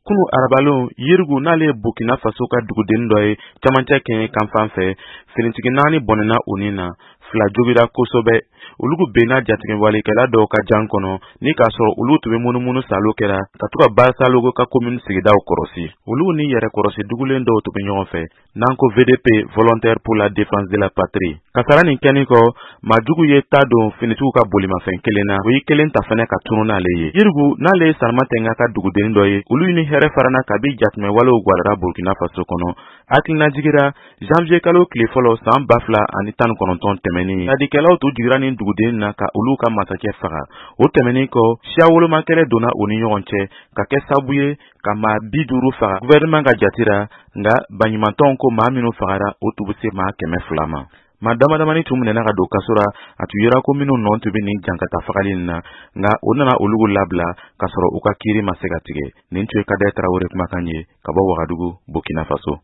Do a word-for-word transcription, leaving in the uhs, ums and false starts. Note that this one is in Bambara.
kunu arabalon yirigu n'ale Burkina Faso ka duguden dɔ ye camancɛ kɛɲɛ kanfan fɛ finitigi naani bɔnɛna o nin na fila jogira kosɛbɛ olugu benna jatigɛwalikɛla dɔw ka jan kɔnɔ ni k'a sɔrɔ olu tun bɛ munumunu salo kɛra ka to ka Barsalogo ka commune sigidaw kɔrɔsi olu ni yɛrɛ kɔrɔsi dugulen dɔw tun bɛ ɲɔgɔn fɛ n'an ko V D P volontaire pour la défense de la patrie kasara nin kɛnin kɔ maajugu ye ta don finitigiw ka bolimafɛn kelen na o yi kelen ta fɛnɛ ka tunu n'ale ye yirigu n'ale ye Salma Tenga ka dugudennin dɔ ye olu ni hɛrɛ farana kabi jatimɛwalew gwarara Burkina Faso kɔnɔ hakilina jigira janvier kalo tile fɔlɔ san ba fila ani tan ni kɔnɔntɔn tɛmɛnin ladikɛlaw tu jigira nin dugudennin na ka olu ka masakɛ faga o tɛmɛnin kɔ siya wolomakɛlɛ donna o ni ɲɔgɔn cɛ ka kɛ sabu ye ka maa bi duuru faga gouvernement ka jatira nga baɲumantɔnw ko maa minnu fagara o tun bɛ se maa kɛmɛ fila ma maa damadamani tun minɛna ka don kaso la a tun yera ko minnu nɔ tun bɛ nin jankata fagali nin na nga o nana olugu labila ka sɔrɔ u ka kiiri ma se ka tigɛ nin tun ye Kadaye Tarawele kumakan ye ka bɔ Wagadugu Burkina Faso.